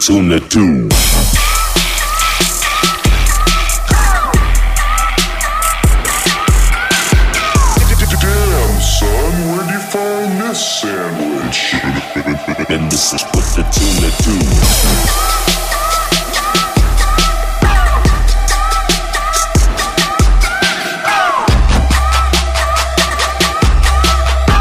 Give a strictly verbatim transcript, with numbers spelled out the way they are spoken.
tuna too. Damn, son, where'd you find this sandwich? And this is with the tuna too.